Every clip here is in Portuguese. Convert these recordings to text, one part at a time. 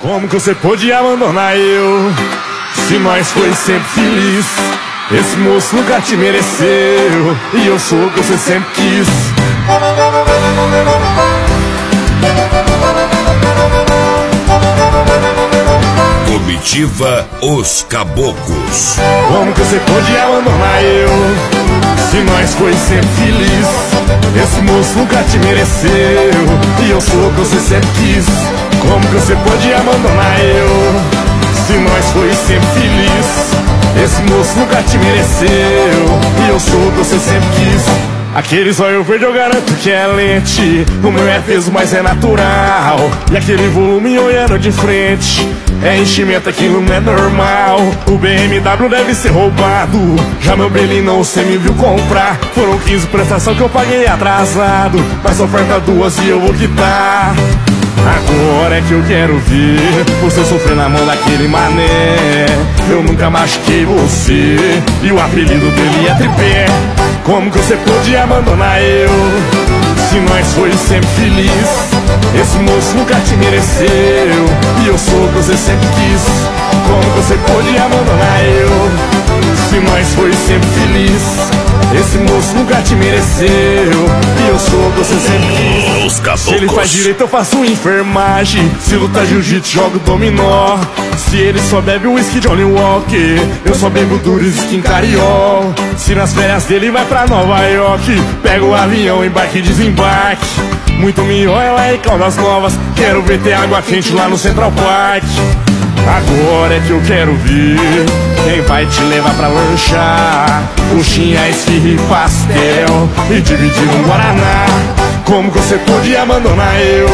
Como que você pôde abandonar eu, se nós foi sempre feliz? Esse moço nunca te mereceu, e eu sou o que você sempre quis. Comitiva Os Caboclos. Como que você pôde abandonar eu, se nós foi sempre feliz? Esse moço nunca te mereceu, e eu sou o que você sempre quis. Como que você pôde abandonar eu, se nós foi sempre feliz? Esse moço nunca te mereceu, e eu sou o que você sempre quis. Aquele zóio verde eu garanto que é lente, o meu é peso, mas é natural. E aquele volume olhando de frente, é enchimento, aquilo não é normal. O BMW deve ser roubado, já meu Belinão você me viu comprar. Foram 15 prestações que eu paguei atrasado, mas oferta duas e eu vou quitar. Agora é que eu quero ver você sofrer na mão daquele mané. Eu nunca machuquei você, e o apelido dele é Tripé. Como que você pôde abandonar eu, se nós foi sempre feliz? Esse moço nunca te mereceu, e eu sou o que você sempre quis. Como que você pôde abandonar eu, se nós foi sempre feliz? Esse moço nunca te mereceu, e eu sou o que você sempre quis. Os Caboclos. Se ele faz direito eu faço enfermagem, se luta jiu-jitsu jogo dominó. Se ele só bebe whisky Johnny Walker, eu só bebo Duris Skin Cariol. Se nas férias dele vai pra Nova York, pega o avião, embarque e desembarque. Muito melhor é lá em Caldas Novas, quero ver ter água quente lá no Central Park. Agora é que eu quero ver quem vai te levar pra lanchar, coxinha, esfirra e pastel, e dividir um Guaraná. Como que você pôde abandonar eu,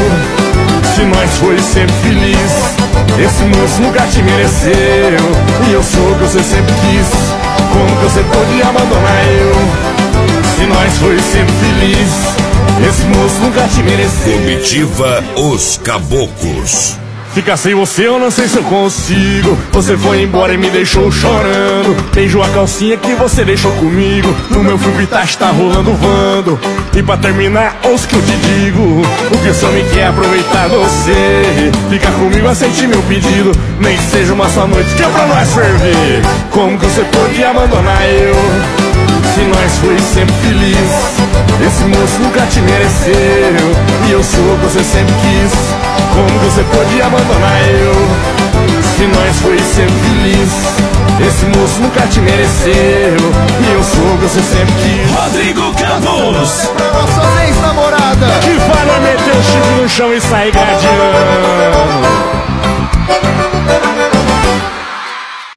se nós foi sempre feliz? Esse moço nunca te mereceu, e eu sou o que você sempre quis. Como que você pôde abandonar eu, se nós foi sempre feliz? Esse moço nunca te mereceu. Comitiva Os Caboclos. Ficar sem você eu não sei se eu consigo. Você foi embora e me deixou chorando. Beijou a calcinha que você deixou comigo. No meu filme tá rolando vando. E pra terminar, ouça que eu te digo, o que só me quer aproveitar você. Fica comigo, aceite meu pedido, nem que seja uma só noite que é pra nós ferver. Como que você pôde abandonar eu, se nós foi sempre feliz? Esse moço nunca te mereceu, e eu sou o que você sempre quis. Como que você pôde abandonar eu, se nós foi sempre feliz? Esse moço nunca te mereceu, e eu sou o que você sempre quis. Rodrigo Campos. Pra nossa ex-namorada Que vai meter o chifre no chão e sair gradeando.